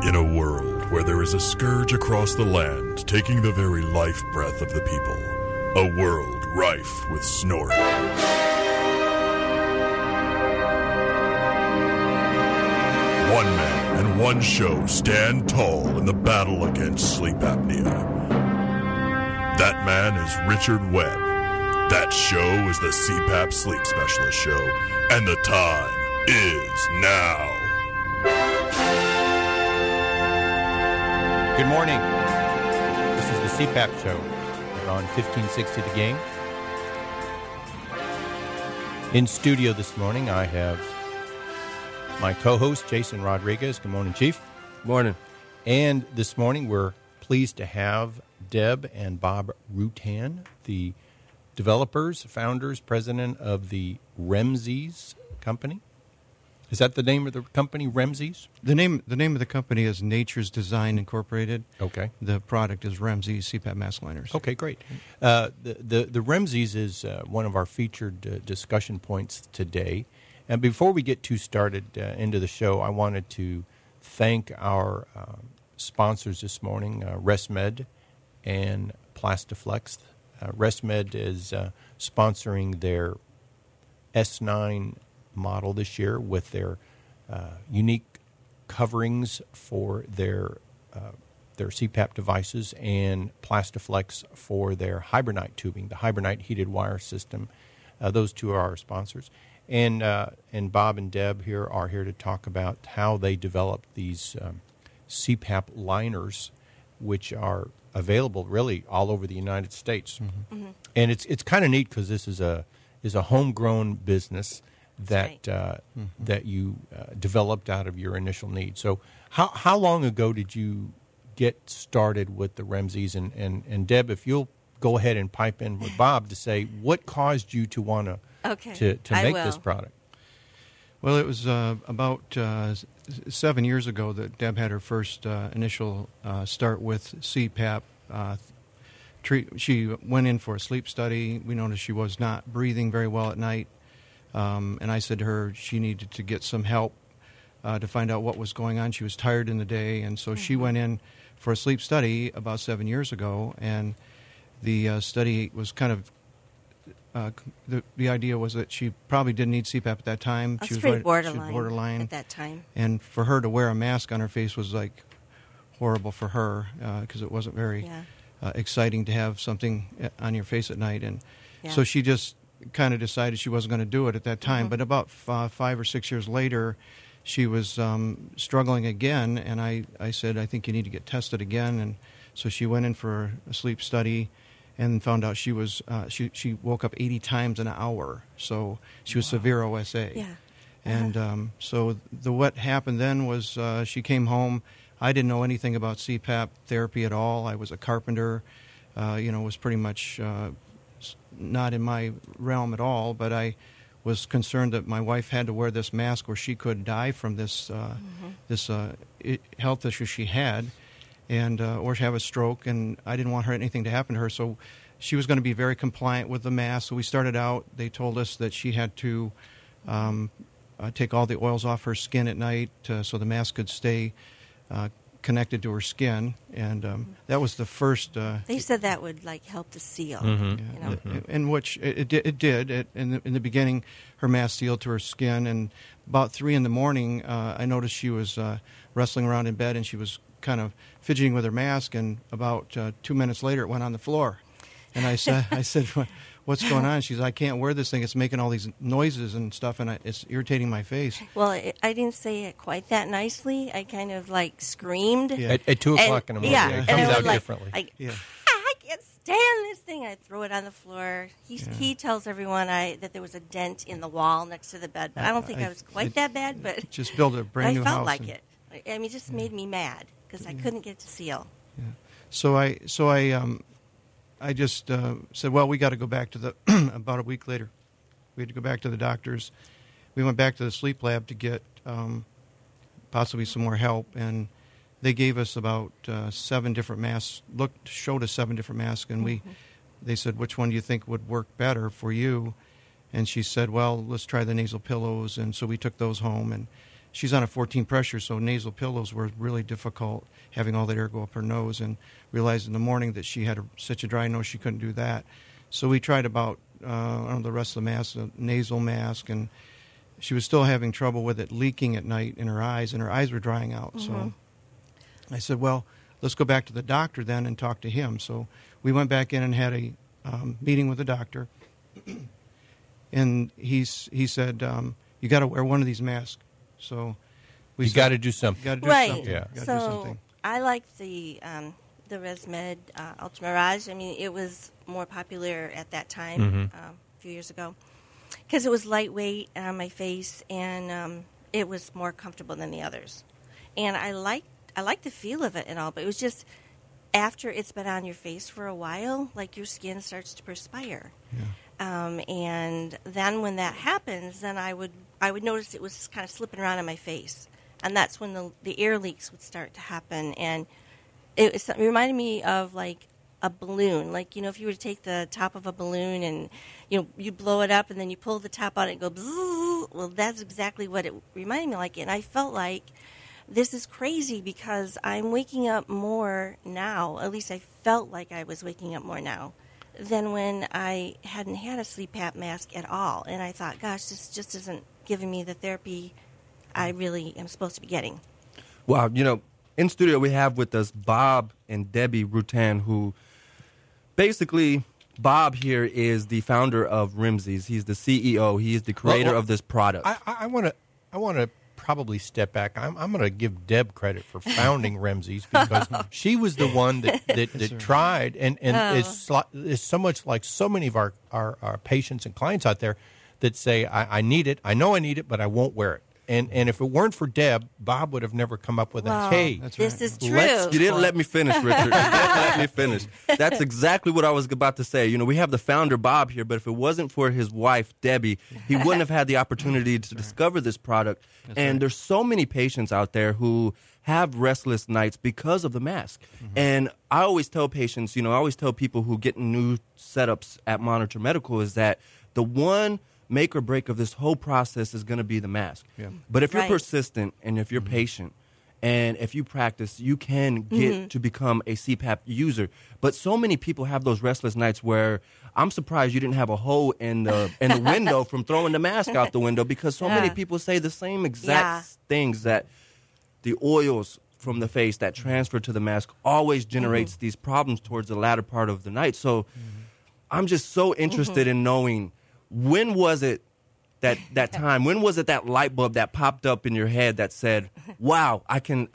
In a world where there is a scourge across the land taking the very life breath of the people, a world rife with snoring. One man and one show stand tall in the battle against sleep apnea. That man is Richard Webb. That show is the CPAP Sleep Specialist Show, and the time is now. Good morning. This is the CPAP Show. We're on 1560 The Game. In studio this morning, I have my co-host, Jason Rodriguez. Good morning, Chief. Morning. And this morning, we're pleased to have Deb and Bob Rutan, the developers, founders, president of the Remzies company. Is that the name of the company, Remzies? The name of the company is Nature's Design Incorporated. Okay. The product is Remzies CPAP mask liners. Okay, great. The Remzies is one of our featured discussion points today. And before we get too started into the show, I wanted to thank our sponsors this morning, ResMed and Plastiflex. ResMed is sponsoring their S9 model this year with their unique coverings for their CPAP devices, and Plastiflex for their Hibernite tubing, the Hibernite heated wire system. Those two are our sponsors. And Bob and Deb are here to talk about how they developed these CPAP liners, which are available really all over the United States. Mm-hmm. Mm-hmm. And it's kind of neat because this is a homegrown business that that you developed out of your initial need. So how long ago did you get started with the Remzies? And Deb, if you'll go ahead and pipe in with Bob to say what caused you to want to make this product. Well, it was about 7 years ago that Deb had her first initial start with CPAP. She went in for a sleep study. We noticed she was not breathing very well at night. And I said to her she needed to get some help to find out what was going on. She was tired in the day, and so she went in for a sleep study about 7 years ago. And the study was kind of the idea was that she probably didn't need CPAP at that time. She was borderline at that time. And for her to wear a mask on her face was like horrible for her because it wasn't very exciting to have something on your face at night. And so she just kind of decided she wasn't going to do it at that time. Mm-hmm. But about 5 or 6 years later, she was struggling again, and I said, I think you need to get tested again. And so she went in for a sleep study and found out she was she woke up 80 times an hour. So she was severe OSA. Yeah. And so what happened then was she came home. I didn't know anything about CPAP therapy at all. I was a carpenter, was pretty much not in my realm at all, but I was concerned that my wife had to wear this mask or she could die from this health issue she had, and or have a stroke, and I didn't want anything to happen to her. So she was going to be very compliant with the mask. So we started out. They told us that she had to take all the oils off her skin at night so the mask could stay connected to her skin, and that was the first. They said that would help to seal, in which it did. In the beginning, her mask sealed to her skin, and about 3 a.m, I noticed she was wrestling around in bed, and she was kind of fidgeting with her mask. And about 2 minutes later, it went on the floor, and I said, what's going on? She's, I can't wear this thing. It's making all these noises and stuff, and it's irritating my face. Well, I didn't say it quite that nicely. I kind of screamed. Yeah. At 2 o'clock in the morning. Yeah. It comes out differently. I can't stand this thing. I throw it on the floor. He tells everyone that there was a dent in the wall next to the bed, but I don't think I was quite that bad. But just build a brand new house. I felt like it. I mean, it just made me mad because I couldn't get it to seal. Yeah. So I just said, well, we got to go back to about a week later. We had to go back to the doctors. We went back to the sleep lab to get possibly some more help, and they gave us about 7 different masks, showed us 7 different masks, and they said, which one do you think would work better for you? And she said, well, let's try the nasal pillows. And so we took those home, and she's on a 14 pressure, so nasal pillows were really difficult, having all that air go up her nose, and realized in the morning that she had such a dry nose she couldn't do that. So we tried about the rest of the mask, a nasal mask, and she was still having trouble with it leaking at night in her eyes, and her eyes were drying out. Mm-hmm. So I said, well, let's go back to the doctor then and talk to him. So we went back in and had a meeting with the doctor, and he said, you got to wear one of these masks. So you got to do something. Got to do right. something. Yeah. Do so something. I like the ResMed Ultra Mirage. I mean, it was more popular at that time, a few years ago, because it was lightweight on my face, and it was more comfortable than the others. And I liked the feel of it and all, but it was just after it's been on your face for a while, like your skin starts to perspire. Yeah. And then when that happens, then I would notice it was kind of slipping around on my face, and that's when the air leaks would start to happen. And it reminded me of like a balloon, like if you were to take the top of a balloon and you blow it up and then you pull the top out and it go bzzz. Well, that's exactly what it reminded me like, and I felt like this is crazy because I'm waking up more now. At least I felt like I was waking up more now than when I hadn't had a sleep app mask at all. And I thought, gosh, this just isn't giving me the therapy I really am supposed to be getting. Wow, in studio we have with us Bob and Debbie Rutan, who basically, Bob here is the founder of Rimsies. He's the CEO. He is the creator of this product. I want to probably step back. I'm going to give Deb credit for founding Rimsies because she was the one that tried and is so much like so many of our patients and clients out there that say, I need it. I know I need it, but I won't wear it. And if it weren't for Deb, Bob would have never come up with a, hey, this is true. You didn't let me finish, Richard. You didn't let me finish. That's exactly what I was about to say. We have the founder, Bob, here, but if it wasn't for his wife, Debbie, he wouldn't have had the opportunity to discover this product. There's so many patients out there who have restless nights because of the mask. Mm-hmm. And I always tell patients, I always tell people who get new setups at Monitor Medical is that the one make or break of this whole process is going to be the mask. Yeah. But if you're persistent and if you're patient and if you practice, you can get to become a CPAP user. But so many people have those restless nights where I'm surprised you didn't have a hole in the window from throwing the mask out the window, because so many people say the same exact things, that the oils from the face that transfer to the mask always generates these problems towards the latter part of the night. So I'm just so interested in knowing, when was it that time? When was it that light bulb that popped up in your head that said, wow, I think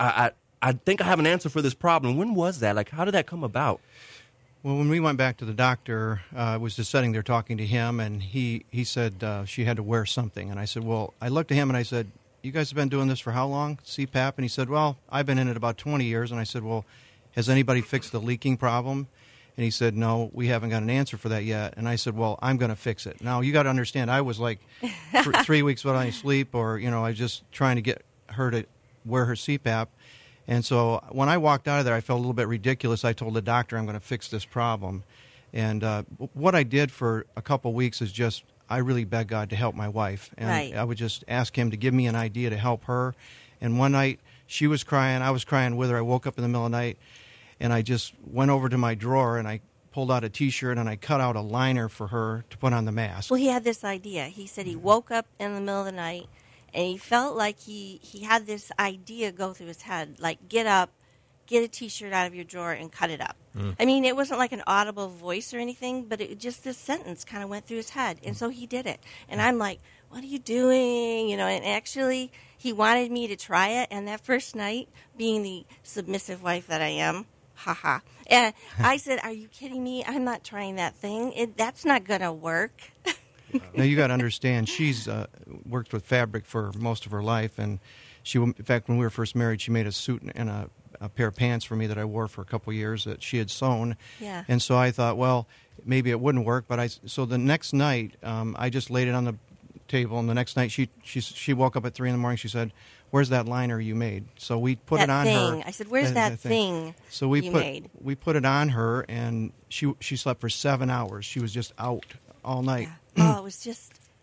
I have an answer for this problem? When was that? Like, how did that come about? Well, when we went back to the doctor, I was just sitting there talking to him, and he said she had to wear something. And I said, well, I looked at him and I said, you guys have been doing this for how long, CPAP? And he said, well, I've been in it about 20 years. And I said, well, has anybody fixed the leaking problem? And he said, no, we haven't got an answer for that yet. And I said, well, I'm going to fix it. Now, you got to understand, I was like 3 weeks without any sleep, or, I was just trying to get her to wear her CPAP. And so when I walked out of there, I felt a little bit ridiculous. I told the doctor, I'm going to fix this problem. And what I did for a couple of weeks is just, I really begged God to help my wife. And I would just ask him to give me an idea to help her. And one night, she was crying, I was crying with her. I woke up in the middle of the night, and I just went over to my drawer and I pulled out a T-shirt and I cut out a liner for her to put on the mask. Well, he had this idea. He said he woke up in the middle of the night and he felt like he had this idea go through his head, like, get up, get a T-shirt out of your drawer and cut it up. I mean, it wasn't like an audible voice or anything, but it just, this sentence kind of went through his head. And so he did it. And I'm like, what are you doing? And actually he wanted me to try it. And that first night, being the submissive wife that I am, haha. And I said, are you kidding me? I'm not trying that thing. That's not going to work. Now, you got to understand, she's worked with fabric for most of her life. And she, in fact, when we were first married, she made a suit and a pair of pants for me that I wore for a couple of years that she had sewn. Yeah. And so I thought, well, maybe it wouldn't work. But so the next night, I just laid it on the table. And the next night, she woke up at 3 in the morning. She said, where's that liner you made? So we put it on her. I said, where's that thing so we put it on her, and she slept for 7 hours. She was just out all night. Yeah. Oh, it was just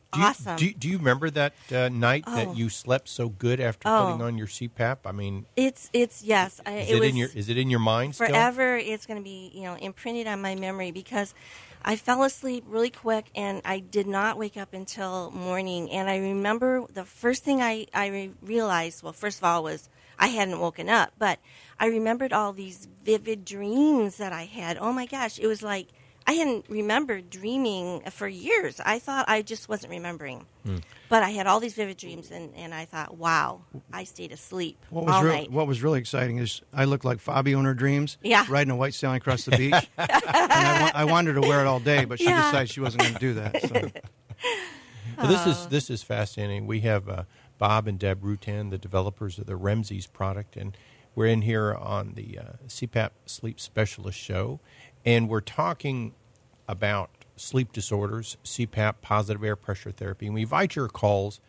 awesome. Do you remember that night that you slept so good after putting on your CPAP? I mean, it's yes. Is it in your mind forever? Still? It's going to be imprinted on my memory because I fell asleep really quick and I did not wake up until morning. And I remember the first thing I realized. Well, first of all, was I hadn't woken up, but I remembered all these vivid dreams that I had. Oh my gosh, it was like I hadn't remembered dreaming for years. I thought I just wasn't remembering. But I had all these vivid dreams, and I thought, wow, I stayed asleep all night. What was really exciting is I looked like Fabio in her dreams, Yeah. riding a white stallion across the beach. And I wanted to wear it all day, but she decided she wasn't going to do that. So. Well, this is fascinating. We have Bob and Deb Rutan, the developers of the Remzies product, and we're in here on the CPAP Sleep Specialist Show, and we're talking about sleep disorders, CPAP, positive air pressure therapy. And we invite your calls,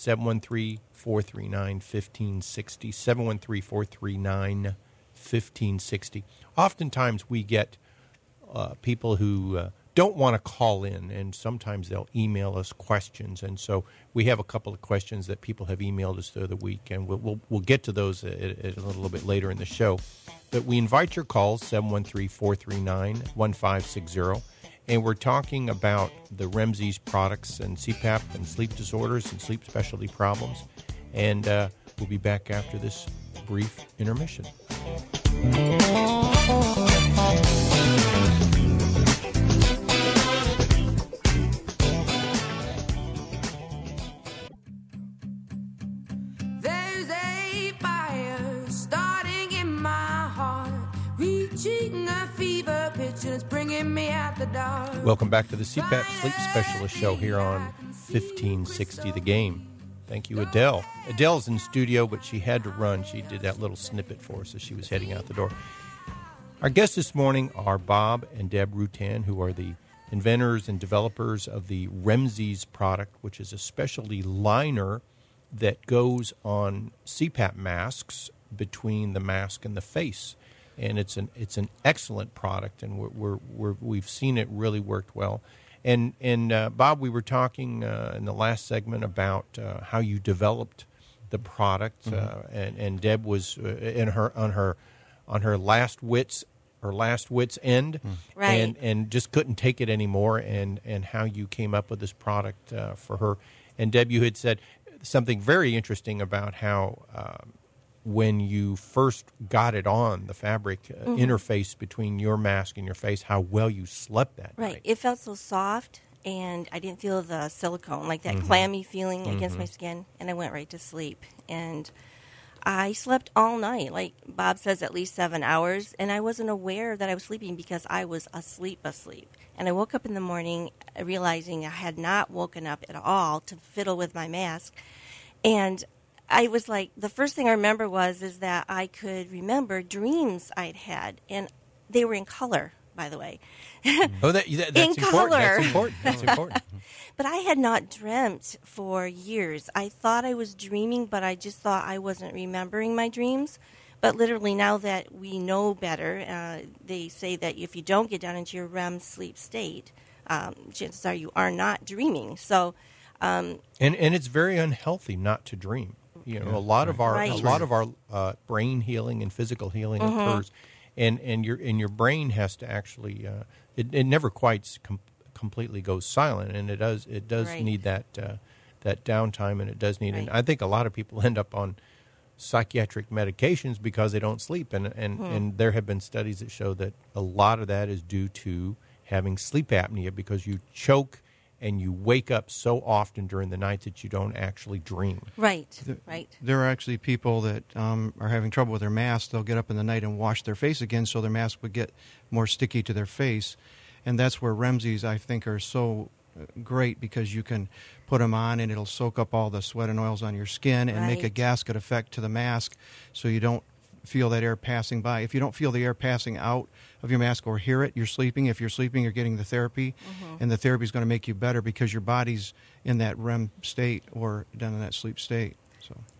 713-439-1560, 713-439-1560. Oftentimes we get people who don't want to call in, and sometimes they'll email us questions. And so we have a couple of questions that people have emailed us through the week, and we'll get to those a little bit later in the show. But we invite your calls, 713-439-1560. And we're talking about the Remzies products and CPAP and sleep disorders and sleep specialty problems. And we'll be back after this brief intermission. There's a fire starting in my heart, reaching a fever pitch, and it's bringing me out the dark. Welcome back to the CPAP Sleep Specialist Show here on 1560 The Game. Thank you, Adele. Adele's in studio, but she had to run. She did that little snippet for us as she was heading out the door. Our guests this morning are Bob and Deb Rutan, who are the inventors and developers of the Remzies product, which is a specialty liner that goes on CPAP masks between the mask and the face. And it's an excellent product, and we've seen it really worked well. And Bob, we were talking in the last segment about how you developed the product, and Deb was on her last wits end, Right. and just couldn't take it anymore, and how you came up with this product for her. And Deb, you had said something very interesting about how when you first got it on, the fabric interface between your mask and your face, how well you slept that Right. night. It felt so soft, and I didn't feel the silicone, like that clammy feeling against my skin, and I went right to sleep. And I slept all night, like Bob says, at least 7 hours, and I wasn't aware that I was sleeping because I was asleep. And I woke up in the morning realizing I had not woken up at all to fiddle with my mask. And I was like, the first thing I remember is that I could remember dreams I'd had, and they were in color, by the way. Oh, that's In important. color. That's important. That's important. But I had not dreamt for years. I thought I was dreaming, but I just thought I wasn't remembering my dreams. But literally, now that we know better, they say that if you don't get down into your REM sleep state, chances are you are not dreaming. So, And it's very unhealthy not to dream. You know, a lot of our brain healing and physical healing occurs, and your brain has to actually it never quite completely goes silent, and it does Right. need that downtime, and it does need. Right. And I think a lot of people end up on psychiatric medications because they don't sleep, and there have been studies that show that a lot of that is due to having sleep apnea because you choke and you wake up so often during the night that you don't actually dream. right. There are actually people that are having trouble with their mask. They'll get up in the night and wash their face again so their mask would get more sticky to their face. And that's where Remzies, I think, are so great because you can put them on and it'll soak up all the sweat and oils on your skin and make a Right. gasket effect to the mask so you don't feel that air passing by. If you don't feel the air passing out of your mask or hear it, you're sleeping. If you're sleeping, you're getting the therapy, and the therapy is going to make you better because your body's in that REM state or down in that sleep state. So,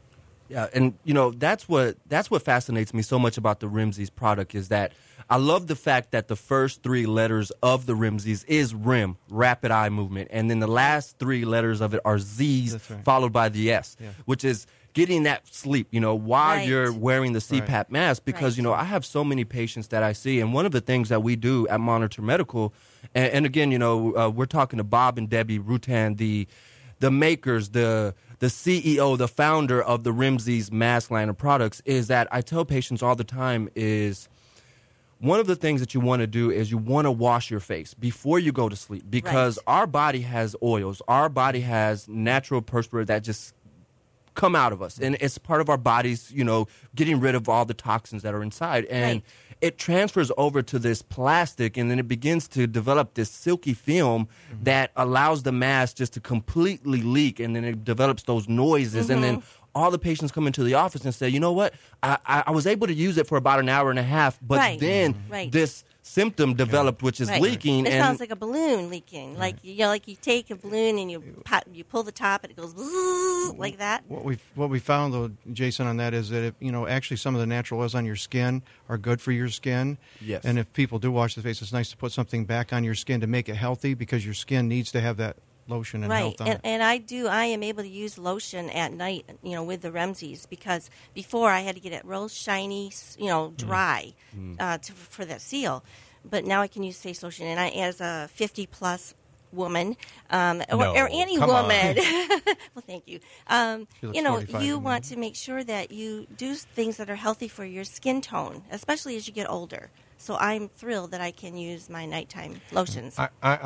Yeah, and that's what fascinates me so much about the Rimsey's product is that I love the fact that the first 3 letters of the Rimsey's is REM, rapid eye movement, and then the last 3 letters of it are Z's, followed by the S, which is getting that sleep, while you're wearing the CPAP mask, because I have so many patients that I see, and one of the things that we do at Monitor Medical, and again, we're talking to Bob and Debbie Rutan, the makers, the CEO, the founder of the Rimsey's mask line of products, is that I tell patients all the time is one of the things that you want to do is you want to wash your face before you go to sleep, because our body has oils. Our body has natural perspirate that just come out of us, and it's part of our bodies, getting rid of all the toxins that are inside, and it transfers over to this plastic, and then it begins to develop this silky film that allows the mask just to completely leak, and then it develops those noises, and then all the patients come into the office and say, you know what, I was able to use it for about an hour and a half, but then this symptom developed, which is leaking. It sounds like a balloon leaking. Like like you take a balloon and you pull the top and it goes like that. What we found though, Jason, on that is that actually some of the natural oils on your skin are good for your skin. Yes. And if people do wash their face, it's nice to put something back on your skin to make it healthy, because your skin needs to have that lotion and health on it. And I am able to use lotion at night, with the Rimsey's, because before I had to get it real shiny, dry for that seal. But now I can use face lotion, and as a 50-plus woman, or any woman, well, thank you. You want to make sure that you do things that are healthy for your skin tone, especially as you get older. So I'm thrilled that I can use my nighttime lotions.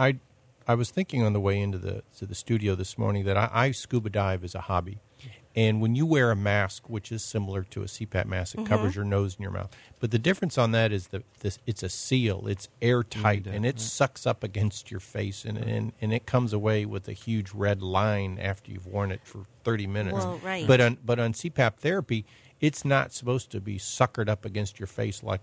I was thinking on the way into the studio this morning that I scuba dive as a hobby. And when you wear a mask, which is similar to a CPAP mask, it covers your nose and your mouth. But the difference on that is that it's a seal. It's airtight, and it sucks up against your face, and it comes away with a huge red line after you've worn it for 30 minutes. Well, right. But on CPAP therapy, it's not supposed to be suckered up against your face like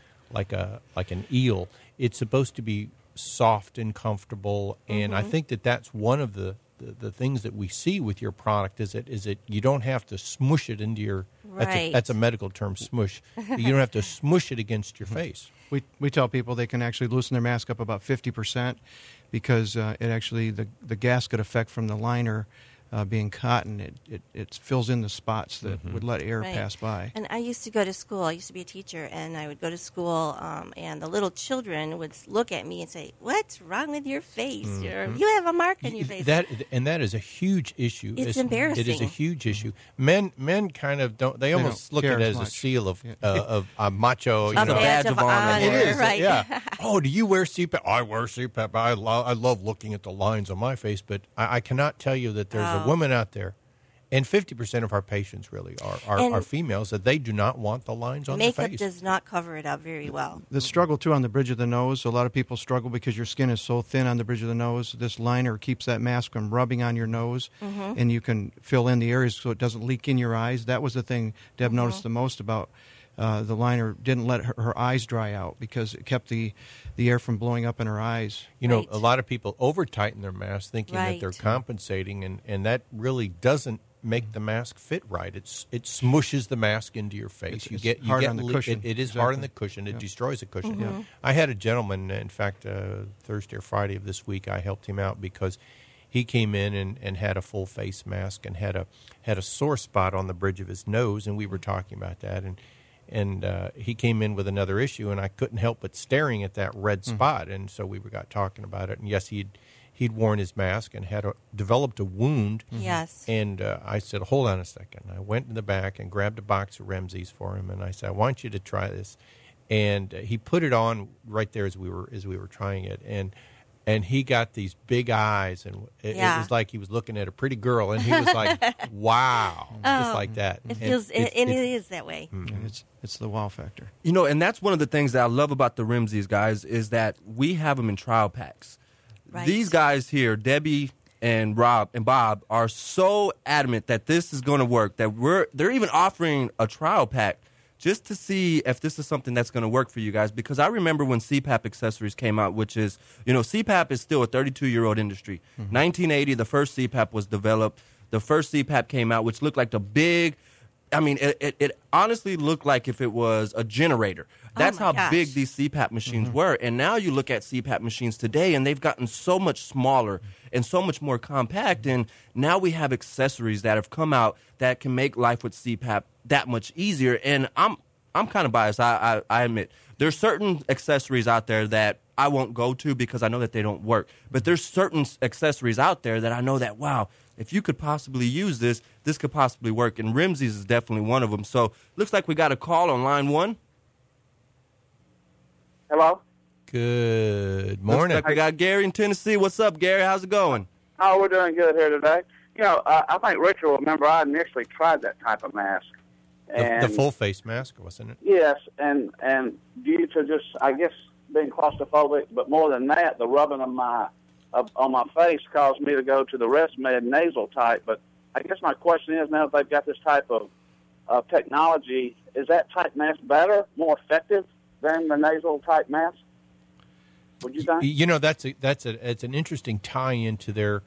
an eel. It's supposed to be soft and comfortable, and I think that's one of the things that we see with your product is that you don't have to smush it into your that's a medical term, smush. You don't have to smush it against your face. We tell people they can actually loosen their mask up about 50%, because it actually the gasket effect from the liner being cotton, it fills in the spots that would let air pass by. And I used to go to school. I used to be a teacher, and I would go to school, and the little children would look at me and say, "What's wrong with your face? You have a mark on your face." That is a huge issue. It's embarrassing. It is a huge issue. Men kind of don't. They almost look at it as a seal of a macho. It's a badge of honor. It is, right? Yeah. Oh, do you wear CPAP? I wear CPAP. I love looking at the lines on my face, but I cannot tell you that there's a woman out there, and 50% of our patients really are females, that they do not want the lines on their face. Makeup does not cover it up very well. The struggle, too, on the bridge of the nose, a lot of people struggle because your skin is so thin on the bridge of the nose. This liner keeps that mask from rubbing on your nose, and you can fill in the areas so it doesn't leak in your eyes. That was the thing Deb noticed the most about the liner. Didn't let her eyes dry out because it kept the air from blowing up in her eyes. A lot of people over-tighten their masks thinking that they're compensating, and that really doesn't make the mask fit right. It smushes the mask into your face. It's hard on the cushion. It is hard on the cushion. It destroys the cushion. I had a gentleman, in fact, Thursday or Friday of this week, I helped him out because he came in and had a full face mask and had a sore spot on the bridge of his nose, and we were talking about that, and he came in with another issue, and I couldn't help but staring at that red spot. And so we got talking about it. And yes, he'd worn his mask and had developed a wound. Yes. And I said, hold on a second. I went in the back and grabbed a box of Rimsey's for him, and I said, I want you to try this. And he put it on right there as we were trying it, and he got these big eyes, and it was like he was looking at a pretty girl, and he was like, wow, just like that. It feels, and it is that way. It's the wow factor. And that's one of the things that I love about the Rimsey's, guys, is that we have them in trial packs. Right. These guys here, Debbie and Rob and Bob, are so adamant that this is going to work that they're even offering a trial pack just to see if this is something that's going to work for you guys. Because I remember when CPAP accessories came out, which is, CPAP is still a 32-year-old industry. 1980, the first CPAP was developed. The first CPAP came out, which looked like the big I mean, it honestly looked like if it was a generator. That's how big these CPAP machines were. And now you look at CPAP machines today, and they've gotten so much smaller and so much more compact. And now we have accessories that have come out that can make life with CPAP that much easier. And I'm kind of biased, I admit. There's certain accessories out there that I won't go to because I know that they don't work. But there's certain accessories out there that I know that, wow, if you could possibly use this, this could possibly work. And Rimsey's is definitely one of them. So looks like we got a call on line 1. Hello? Good morning. Looks like we got Gary in Tennessee. What's up, Gary? How's it going? Oh, we're doing good here today. You know, I think Richard will remember I initially tried that type of mask. And The full face mask, wasn't it? yes, and due to just, I guess, being claustrophobic, but more than that, the rubbing of on my face caused me to go to the ResMed nasal type. But I guess my question is, now that they've got this type of technology, is that type mask better, more effective than the nasal type mask? Would you think? You know, it's an interesting tie-in to their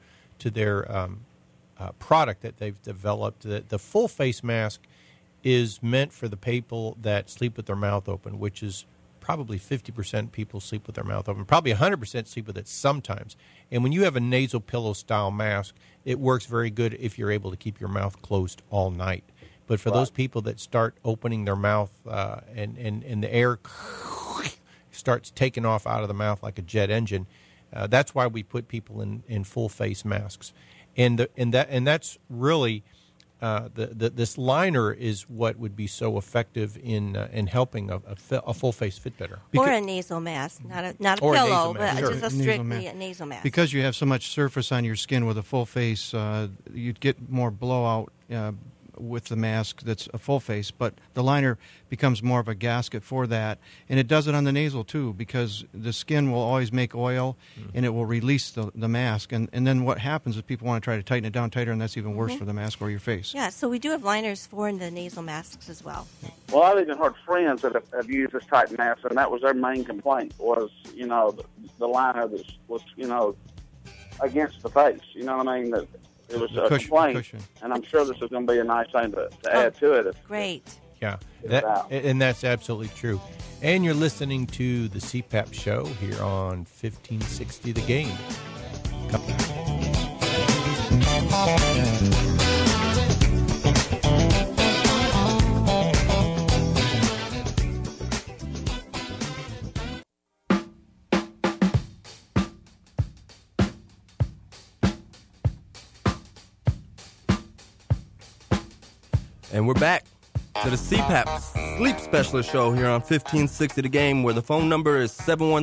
product that they've developed. The full face mask is meant for the people that sleep with their mouth open, which is probably 50% people sleep with their mouth open. Probably 100% sleep with it sometimes. And when you have a nasal pillow style mask, it works very good if you're able to keep your mouth closed all night. But for those people that start opening their mouth and the air starts taking off out of the mouth like a jet engine, that's why we put people in full face masks. And that's really this liner is what would be so effective in helping a full face fit better. Or a nasal mask, not a pillow, but sure. just strictly a nasal mask. Because you have so much surface on your skin with a full face, you'd get more blowout with the mask that's a full face, but the liner becomes more of a gasket for that, and it does it on the nasal too, because the skin will always make oil and it will release the mask, and then what happens is people want to try to tighten it down tighter, and that's even worse for the mask or your face. Yeah, so we do have liners for the nasal masks as well. Well, I've even heard friends that have used this type mask, and that was their main complaint was, you know, the liner that was, you know, against the face. You know what I mean? That it was a complaint, and I'm sure this is going to be a nice thing to add to it. Great. Yeah, and that's absolutely true. And you're listening to the CPAP Show here on 1560 The Game. And we're back to the CPAP Sleep Specialist Show here on 1560 The Game, where the phone number is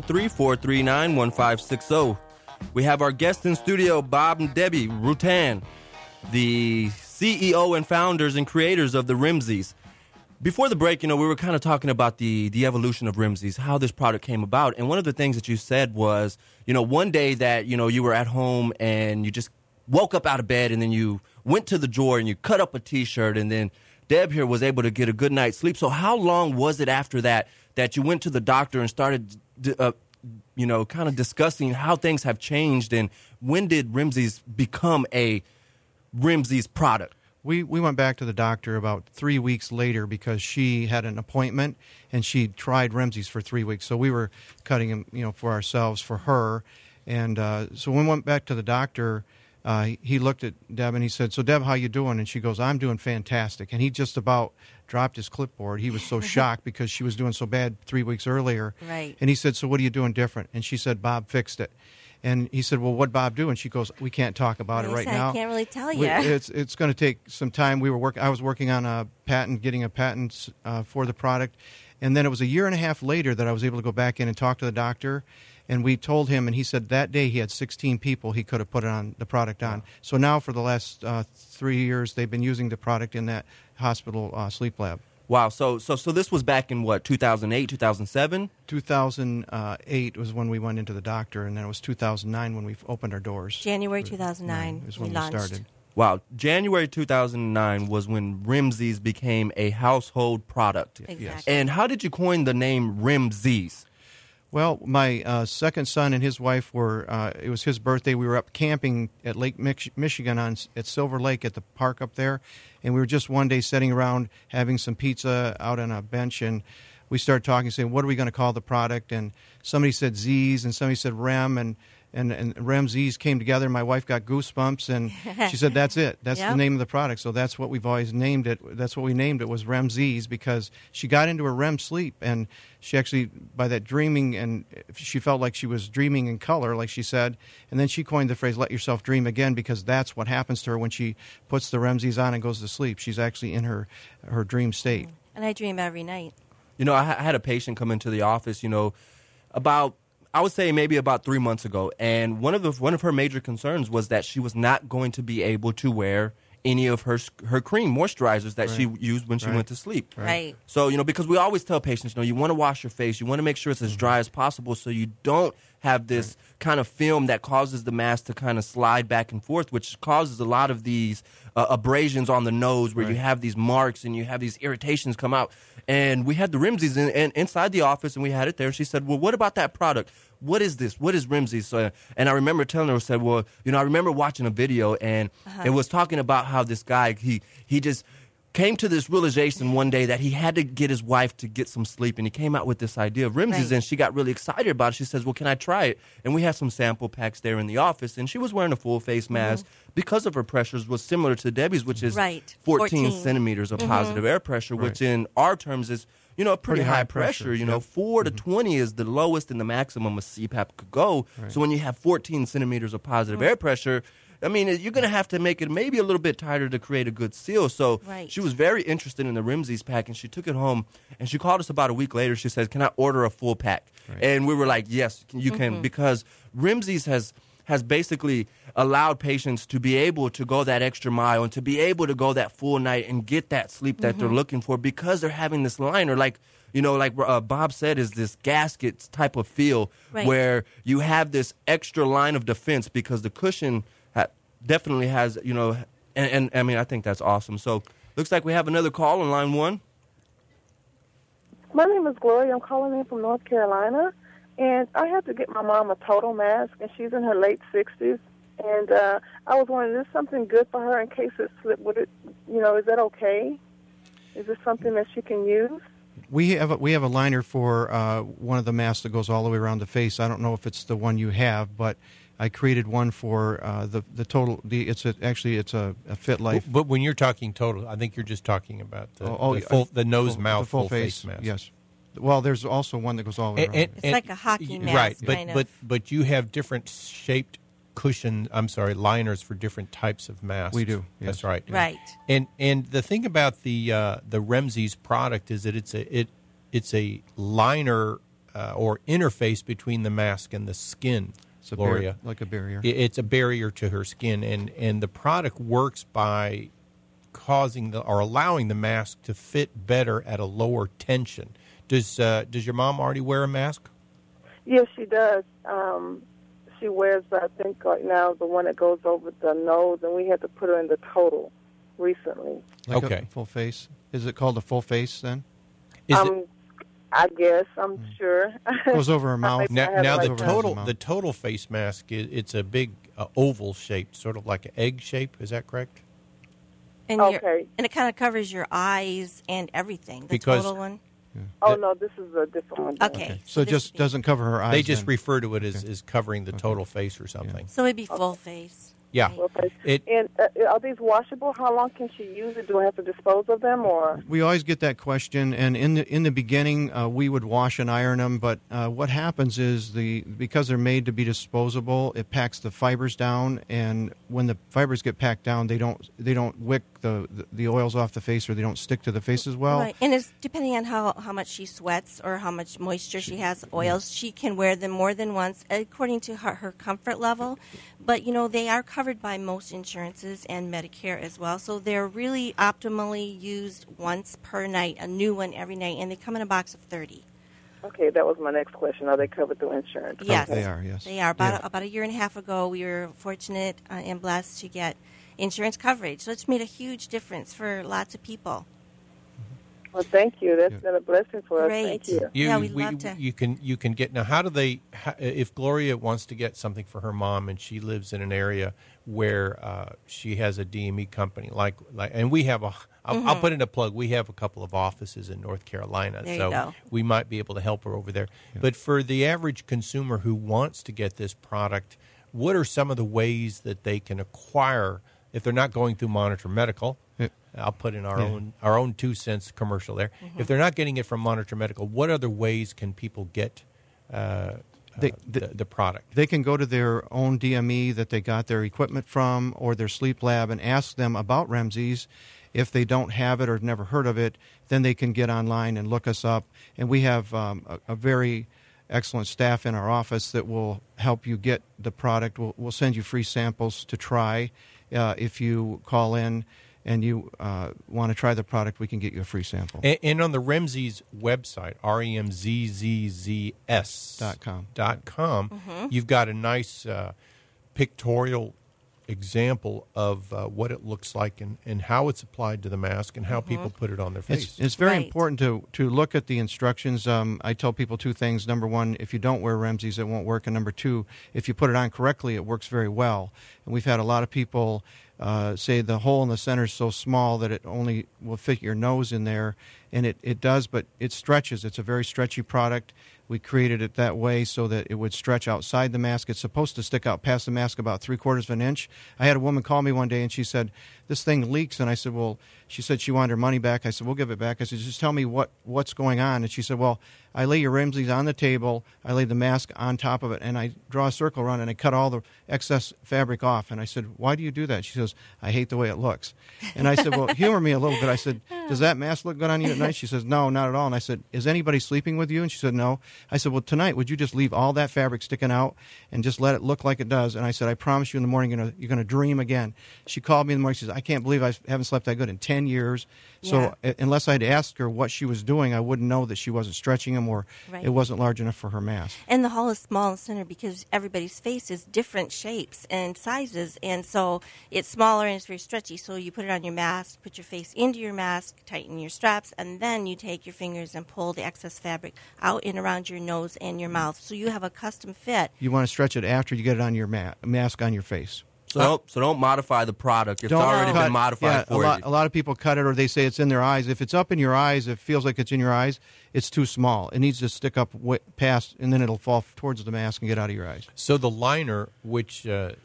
713-439-1560. We have our guests in studio, Bob and Debbie Rutan, the CEO and founders and creators of the Rimsey's. Before the break, you know, we were kind of talking about the evolution of Rimsey's, how this product came about. And one of the things that you said was, you know, one day that, you know, you were at home and you just woke up out of bed and then you went to the drawer and you cut up a T-shirt, and then Deb here was able to get a good night's sleep. So how long was it after that you went to the doctor and started, you know, kind of discussing how things have changed, and when did Rimsey's become a Rimsey's product? We went back to the doctor about 3 weeks later because she had an appointment and she tried Rimsey's for 3 weeks. So we were cutting them, you know, for ourselves, for her. And so when we went back to the doctor, he looked at Deb and he said, "So Deb, how you doing?" And she goes, "I'm doing fantastic." And he just about dropped his clipboard. He was so shocked because she was doing so bad 3 weeks earlier. Right. And he said, "So what are you doing different?" And she said, "Bob fixed it." And he said, "Well, what'd Bob do?" And she goes, "We can't talk about it right now. I can't really tell you. It's going to take some time." I was working on a patent, getting a patent for the product. And then it was a year and a half later that I was able to go back in and talk to the doctor. And we told him, and he said that day he had 16 people he could have put the product on. So now for the last 3 years, they've been using the product in that hospital sleep lab. Wow. So this was back in what, 2008, 2007? 2008 was when we went into the doctor, and then it was 2009 when we opened our doors. January 2009 is when we launched. started. Wow. January 2009 was when Rimsey's became a household product. Exactly. And how did you coin the name Rimsey's? Well, my second son and his wife were, it was his birthday. We were up camping at Lake Michigan at Silver Lake at the park up there. And we were just one day sitting around having some pizza out on a bench. And we started talking, saying, what are we going to call the product? And somebody said Z's and somebody said Rem. And Rem Z's came together. My wife got goosebumps, and she said, "That's it. That's the name of the product." So that's what we've always named it. That's what we named it, was Rem Z's, because she got into a REM sleep, and she actually, by that dreaming, and she felt like she was dreaming in color, like she said. And then she coined the phrase, "Let yourself dream again," because that's what happens to her when she puts the REM Z's on and goes to sleep. She's actually in her dream state. And I dream every night. I had a patient come into the office, I would say maybe about 3 months ago, and one of her major concerns was that she was not going to be able to wear any of her cream moisturizers that she used when she went to sleep. Right. So, because we always tell patients, you want to wash your face, you want to make sure it's as dry as possible so you don't have this kind of film that causes the mask to kind of slide back and forth, which causes a lot of these abrasions on the nose where you have these marks and you have these irritations come out. And we had the Remzies inside the office, and we had it there. And she said, well, what about that product? What is this? What is Remzies? So, and I remember telling her, I said, well, I remember watching a video, and it was talking about how this guy, he just came to this realization one day that he had to get his wife to get some sleep, and he came out with this idea of Remzies, and she got really excited about it. She says, well, can I try it? And we had some sample packs there in the office, and she was wearing a full face mask because of her pressures was similar to Debbie's, which is 14 centimeters of positive air pressure, which in our terms is, a pretty high pressure. 4 to 20 is the lowest and the maximum a CPAP could go. So when you have 14 centimeters of positive air pressure, I mean, you're going to have to make it maybe a little bit tighter to create a good seal. So she was very interested in the Remzies pack, and she took it home, and she called us about a week later. She said, can I order a full pack? And we were like, yes, you can, because Remzies has basically allowed patients to be able to go that extra mile and to be able to go that full night and get that sleep that they're looking for, because they're having this liner, like Bob said, is this gasket type of feel where you have this extra line of defense because the cushion definitely has, and I mean, I think that's awesome. So looks like we have another call on line 1. My name is Gloria. I'm calling in from North Carolina. And I had to get my mom a total mask, and she's in her late 60s. And I was wondering, is this something good for her in case it slipped? Would it, is that okay? Is this something that she can use? We have a liner for one of the masks that goes all the way around the face. I don't know if it's the one you have, but I created one for the total. It's a Fit Life. But when you're talking total, I think you're just talking about the nose mouth full face mask. Yes. Well, there's also one that goes all the way around. It's like a hockey mask, but you have different shaped liners for different types of masks. We do. Yes. That's right. Right. And the thing about the Remzies product is that it's a liner or interface between the mask and the skin. It's like a barrier. It's a barrier to her skin, and the product works by causing or allowing the mask to fit better at a lower tension. Does your mom already wear a mask? Yes, she does. She wears, I think, right now, the one that goes over the nose, and we had to put her in the total recently. Like a full face? Is it called a full face then? I guess. I'm sure. Goes over her mouth. Now the total face mask, it's a big oval shape, sort of like an egg shape. Is that correct? And and it kind of covers your eyes and everything. The total one. Oh, no, this is a different one. Okay. So it just doesn't cover her eyes. They just refer to it as covering the total face or something. So it'd be full face. Yeah. And are these washable? How long can she use it? Do I have to dispose of them, or? We always get that question, and in the beginning, we would wash and iron them. But what happens is because they're made to be disposable, it packs the fibers down, and when the fibers get packed down, they don't wick the oils off the face, or they don't stick to the face as well. Right, and it's depending on how much she sweats or how much moisture she has, oils, she can wear them more than once according to her comfort level. But, they are covered by most insurances and Medicare as well. So they're really optimally used once per night, a new one every night, and they come in a box of 30. Okay, that was my next question. Are they covered through insurance? Yes. They are, yes. They are. About a year and a half ago, we were fortunate and blessed to get insurance coverage. So it's made a huge difference for lots of people. Well, thank you. That's been a blessing for us. Great. Thank you. Yeah, we'd love to. You can get now. If Gloria wants to get something for her mom and she lives in an area where she has a DME company, and we have I'll put in a plug. We have a couple of offices in North Carolina, There you so go. we might be able to help her over there. Yeah. But for the average consumer who wants to get this product, what are some of the ways that they can acquire if they're not going through Monitor Medical? I'll put in our own 2 cents commercial there. If they're not getting it from Monitor Medical, what other ways can people get the product? They can go to their own DME that they got their equipment from or their sleep lab and ask them about Remzies. If they don't have it or never heard of it, then they can get online and look us up. And we have a very excellent staff in our office that will help you get the product. We'll send you free samples to try. If you call in and you want to try the product, we can get you a free sample. And on the Remzies website, remzzs.com, you've got a nice pictorial example of what it looks like and how it's applied to the mask and how people put it on their face. It's very important to look at the instructions. I tell people 2 things. Number 1, if you don't wear Remzies, it won't work. And number 2, if you put it on correctly, it works very well. And we've had a lot of people say the hole in the center is so small that it only will fit your nose in there. And it does, but it stretches. It's a very stretchy product. We created it that way so that it would stretch outside the mask. It's supposed to stick out past the mask about 3/4 of an inch. I had a woman call me one day and she said, "This thing leaks." And I said, "Well," she said she wanted her money back. I said, "We'll give it back." I said, "Just tell me what's going on." And she said, "Well, I lay your Remzies on the table, I lay the mask on top of it, and I draw a circle around it, and I cut all the excess fabric off." And I said, "Why do you do that?" She says, "I hate the way it looks." And I said, "Well, humor me a little bit." I said, "Does that mask look good on you at night?" She says, "No, not at all." And I said, "Is anybody sleeping with you?" And she said, "No." I said, "Well, tonight, would you just leave all that fabric sticking out and just let it look like it does?" And I said, "I promise you in the morning you're going to dream again." She called me in the morning. She says, "I can't believe I haven't slept that good in 10 years. So unless I'd asked her what she was doing, I wouldn't know that she wasn't stretching them or it wasn't large enough for her mask." And the hole is small in the center because everybody's face is different shapes and sizes, and so it's smaller and it's very stretchy. So you put it on your mask, put your face into your mask, tighten your straps, and then you take your fingers and pull the excess fabric out and around your nose and your mouth. So you have a custom fit. You want to stretch it after you get it on your mask on your face. So don't modify the product if it's already been modified for you. A lot of people cut it or they say it's in their eyes. If it's up in your eyes, it feels like it's in your eyes, it's too small. It needs to stick up past, and then it'll fall towards the mask and get out of your eyes. So the liner, which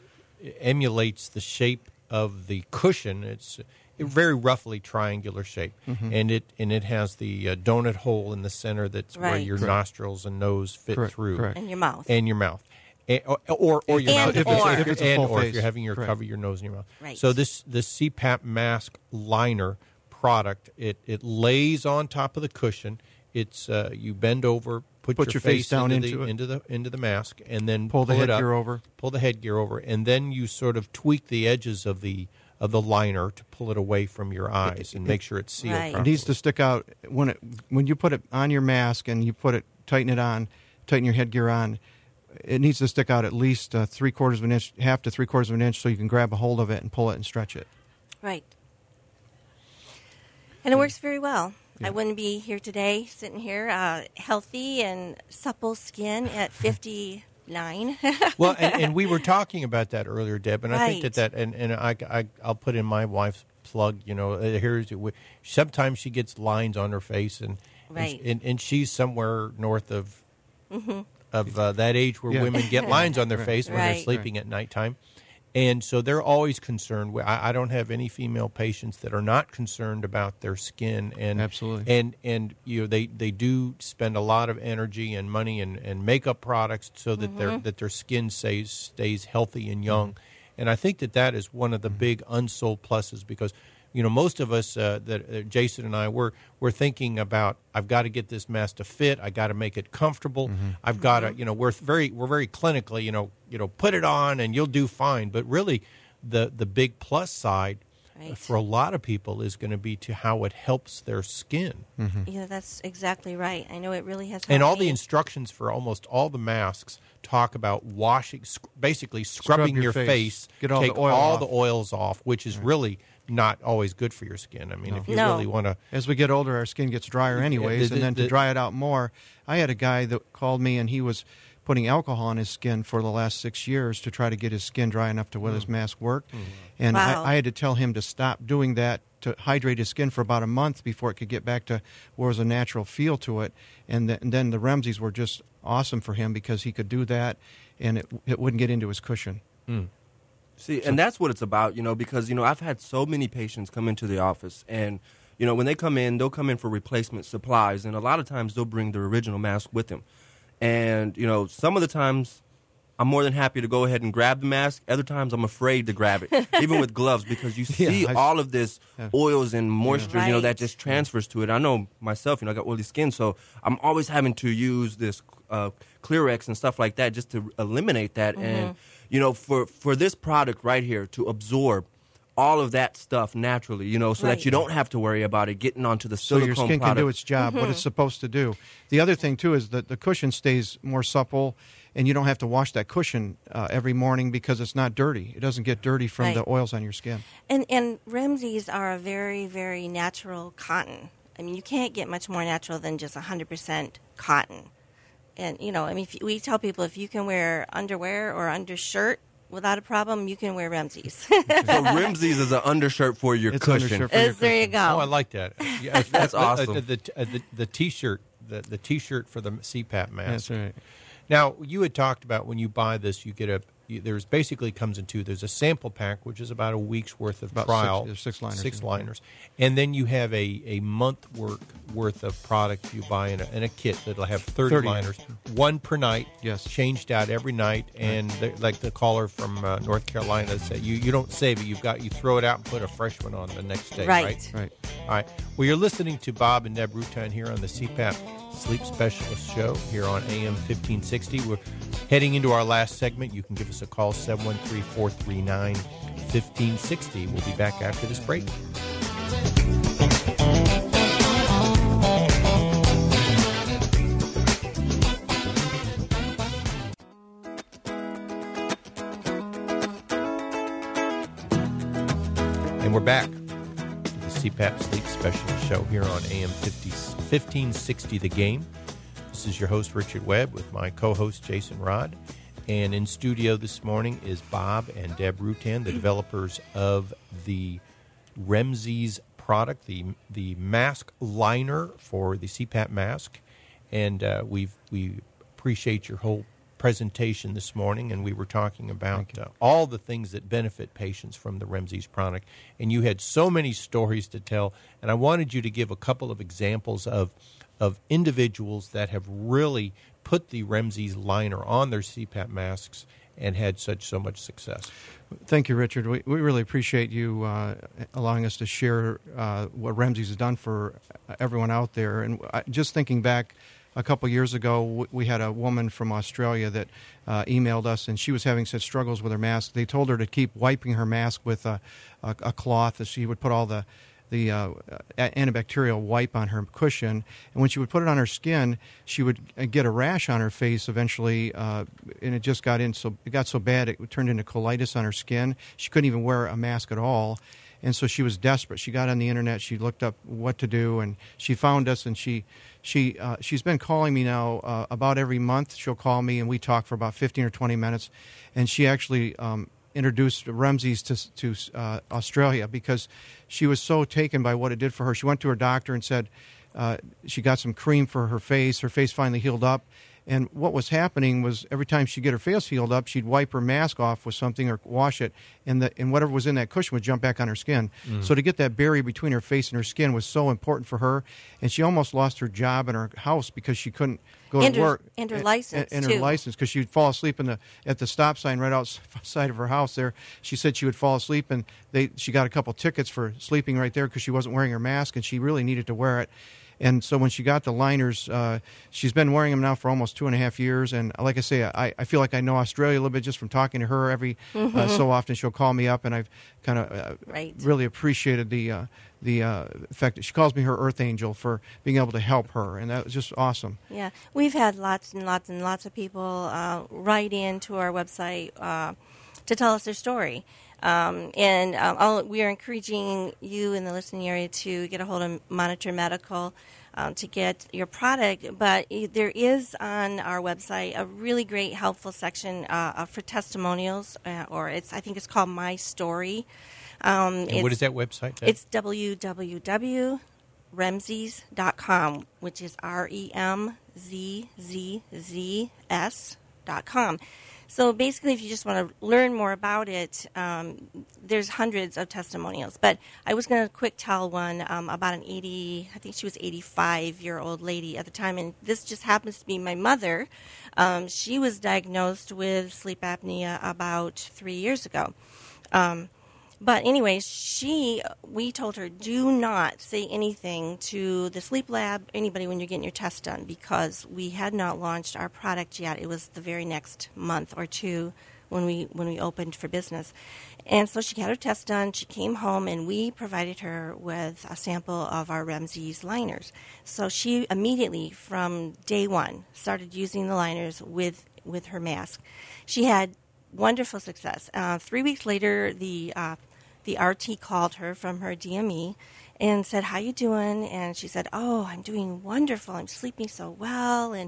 emulates the shape of the cushion, it's a very roughly triangular shape, and it has the donut hole in the center that's where your nostrils and nose fit through. Correct. And your mouth. And your mouth. Or your mouth. If it's a full or face. if you're having your cover your nose and your mouth. Right. So this CPAP mask liner product, it lays on top of the cushion. It's you bend over, put your face down into the mask, and then pull the headgear up, over. Pull the headgear over, and then you sort of tweak the edges of the liner to pull it away from your eyes and make sure it's sealed Right. properly. It needs to stick out when you put it on your mask and you tighten your headgear on. It needs to stick out at least 3/4 of an inch, half to 3/4 of an inch, so you can grab a hold of it and pull it and stretch it. Right. And it works very well. I wouldn't be here today, sitting here, healthy and supple skin at 59. Well, and we were talking about that earlier, Deb, and I think that I'll put in my wife's plug. You know, sometimes she gets lines on her face, and she's somewhere north of that age where women get lines on their face when they're sleeping at nighttime. And so they're always concerned. I don't have any female patients that are not concerned about their skin. And absolutely. And they do spend a lot of energy and money and makeup products so that their skin stays healthy and young. And I think that is one of the big unsold pluses because most of us, Jason and I, we're thinking about, I've got to get this mask to fit. I got to make it comfortable. I've got to, we're very clinically, put it on and you'll do fine. But really, the big plus side for a lot of people is going to be to how it helps their skin. Yeah, that's exactly right. I know it really has helped And all me. the instructions for almost all the masks talk about washing, basically scrubbing your face, get all take the oil all off. the oils off, which is really not always good for your skin. I mean, if you No. really want to... As we get older, our skin gets drier anyways, and then to dry it out more, I had a guy that called me, and he was putting alcohol on his skin for the last 6 years to try to get his skin dry enough to where his mask worked. And Wow. I had to tell him to stop doing that, to hydrate his skin for about a month before it could get back to where was a natural feel to it. And then the Remzies were just awesome for him because he could do that, and it wouldn't get into his cushion. See, and that's what it's about, because, I've had so many patients come into the office, and, when they come in, they'll come in for replacement supplies, and a lot of times they'll bring their original mask with them. And, some of the times I'm more than happy to go ahead and grab the mask. Other times I'm afraid to grab it, even with gloves, because you see all of this oils and moisture, Right. that just transfers to it. I know myself, I got oily skin, so I'm always having to use this Clearex and stuff like that just to eliminate that. And, for this product right here to absorb all of that stuff naturally, so Right. that you don't have to worry about it getting onto the So silicone your skin product. can do its job, what it's supposed to do. The other thing, too, is that the cushion stays more supple, and you don't have to wash that cushion every morning because it's not dirty. It doesn't get dirty from Right. the oils on your skin. And Remzies are a very, very natural cotton. I mean, you can't get much more natural than just 100% cotton. And, we tell people if you can wear underwear or undershirt without a problem, you can wear Remzies. So Remzies is an undershirt for your It's cushion. undershirt for your There you go. Oh, I like that. Yeah, That's awesome. The T-shirt, the T-shirt for the CPAP mask. That's right. Now, you had talked about when you buy this, you get there's basically comes in two. There's a sample pack, which is about a week's worth of About trial. six liners. Six liners. And then you have a month worth of product you buy in a kit that'll have 30 liners, one per night, Yes. changed out every night. And like the caller from North Carolina said, you don't save it. You throw it out and put a fresh one on the next day, right? Right. All right. Well, you're listening to Bob and Deb Rutan here on the CPAP Sleep Specialist Show here on AM 1560. We're heading into our last segment. You can give us a call, 713-439-1560. We'll be back after this break. And we're back to the CPAP Sleep Specialist Show here on AM 1560 The Game. This is your host, Richard Webb, with my co-host, Jason Rod. And in studio this morning is Bob and Deb Rutan, the developers of the Remzies product, the mask liner for the CPAP mask. And we appreciate your whole presentation this morning, and we were talking about all the things that benefit patients from the Remzies product. And you had so many stories to tell, and I wanted you to give a couple of examples of individuals that have really put the Remzies liner on their CPAP masks and had so much success. Thank you, Richard. We really appreciate you allowing us to share what Remzies has done for everyone out there. And just thinking back a couple years ago, we had a woman from Australia that emailed us, and she was having such struggles with her mask. They told her to keep wiping her mask with a cloth, that she would put all the antibacterial wipe on her cushion, and when she would put it on her skin, she would get a rash on her face eventually, and it just got so bad it turned into colitis on her skin. She couldn't even wear a mask at all, and so she was desperate. She got on the internet, she looked up what to do, and she found us, and she's been calling me now about every month. She'll call me, and we talk for about 15 or 20 minutes, and she actually introduced Remzies to Australia because she was so taken by what it did for her. She went to her doctor and said she got some cream for her face. Her face finally healed up. And what was happening was every time she'd get her face healed up, she'd wipe her mask off with something or wash it, and whatever was in that cushion would jump back on her skin. So to get that barrier between her face and her skin was so important for her, and she almost lost her job in her house because she couldn't go to work. And her license, and too. her license, because she'd fall asleep at the stop sign right outside of her house there. She said she would fall asleep, and she got a couple tickets for sleeping right there because she wasn't wearing her mask, and she really needed to wear it. And so when she got the liners, she's been wearing them now for almost 2.5 years. And like I say, I feel like I know Australia a little bit just from talking to her every so often. She'll call me up, and I've kind of really appreciated the fact that she calls me her Earth Angel for being able to help her. And that was just awesome. Yeah. We've had lots and lots and lots of people write in to our website to tell us their story. We are encouraging you in the listening area to get a hold of Monitor Medical to get your product. But there is on our website a really great, helpful section for testimonials, I think it's called My Story. And what is that website? It's www.remzs.com, which is REMZZS.com. So basically, if you just want to learn more about it, there's hundreds of testimonials. But I was going to quick tell one about an 85-year-old lady at the time, and this just happens to be my mother. She was diagnosed with sleep apnea about 3 years ago. But anyway, we told her, do not say anything to the sleep lab, anybody when you're getting your test done, because we had not launched our product yet. It was the very next month or two when we opened for business. And so she got her test done. She came home, and we provided her with a sample of our Remzs liners. So she immediately, from day one, started using the liners with her mask. She had wonderful success. 3 weeks later, the RT called her from her DME and said, "How you doing?" And she said, "Oh, I'm doing wonderful. I'm sleeping so well." And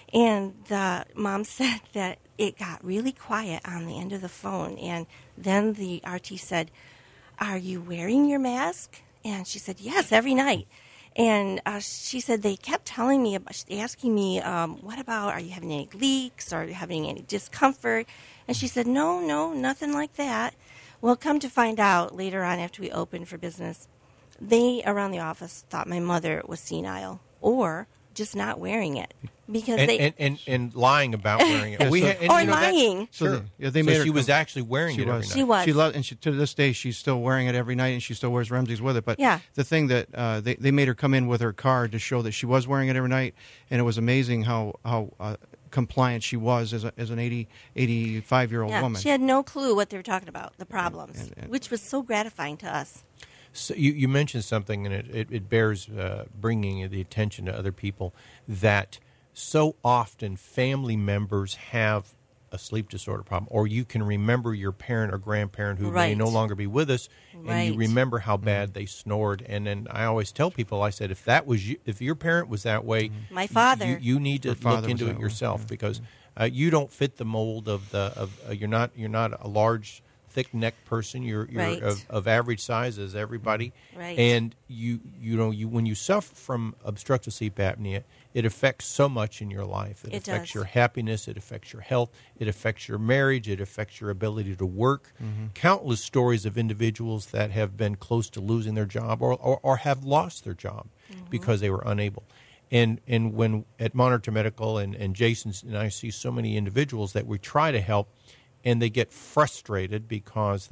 the mom said that it got really quiet on the end of the phone. And then the RT said, "Are you wearing your mask?" And she said, "Yes, every night." And she said they kept telling me, asking me, what about, are you having any leaks? Are you having any discomfort? And she said, no, nothing like that. Well, come to find out later on after we opened for business, they around the office thought my mother was senile or just not wearing it because and lying about wearing it. Lying. So they made her she was actually wearing it every night. She was. She loved, and to this day she's still wearing it every night, and she still wears Remzs with it. But yeah. The thing that they made her come in with her card to show that she was wearing it every night, and it was amazing how compliant she was as an 85-year-old woman. She had no clue what they were talking about, the problems, which was so gratifying to us. So you mentioned something, and it bears bringing the attention to other people, that so often family members have a sleep disorder problem, or you can remember your parent or grandparent who may no longer be with us, and you remember how bad they snored. And then I always tell people, I said, if that was you, if your parent was that way, my father, you need to look into it yourself, because you don't fit the mold of you're not a large, thick-necked person. You're of average size as everybody, and you when you suffer from obstructive sleep apnea, it affects so much in your life. It affects your happiness. It affects your health. It affects your marriage. It affects your ability to work. Countless stories of individuals that have been close to losing their job or have lost their job because they were unable. And when at Monitor Medical and Jason and I see so many individuals that we try to help, and they get frustrated because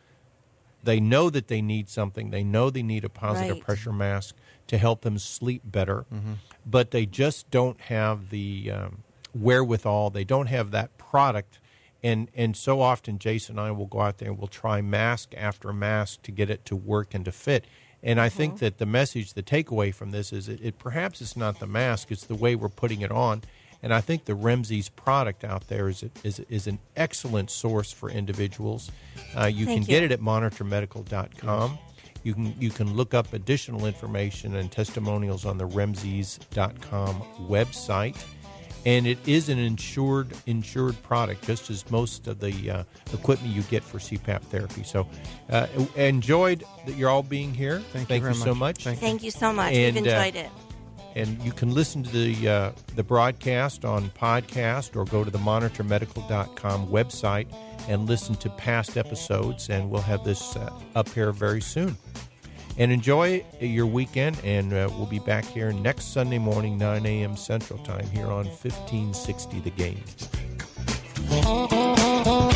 they know that they need something. They know they need a positive pressure mask to help them sleep better, but they just don't have the wherewithal. They don't have that product. And so often Jason and I will go out there and we'll try mask after mask to get it to work and to fit. And I think that the message, the takeaway from this is perhaps it's not the mask, it's the way we're putting it on. And I think the Remzs product out there is an excellent source for individuals. You can get it at monitormedical.com. You can look up additional information and testimonials on the remzs.com website. And it is an insured product, just as most of the equipment you get for CPAP therapy. So enjoyed that you're all being here. Thank you so much. Thank you so much. We've enjoyed it. And you can listen to the broadcast on podcast or go to the monitormedical.com website and listen to past episodes, and we'll have this up here very soon. And enjoy your weekend, and we'll be back here next Sunday morning, 9 a.m. Central Time, here on 1560 The Game.